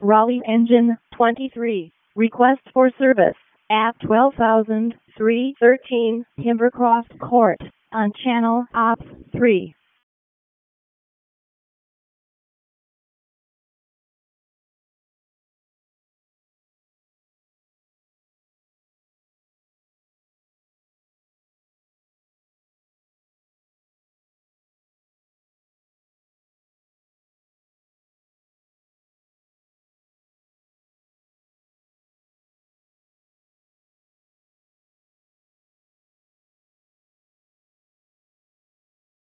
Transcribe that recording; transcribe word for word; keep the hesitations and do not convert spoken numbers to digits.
Raleigh Engine twenty-three. Request for service at twelve thousand three hundred thirteen Timbercroft Court on Channel Ops three.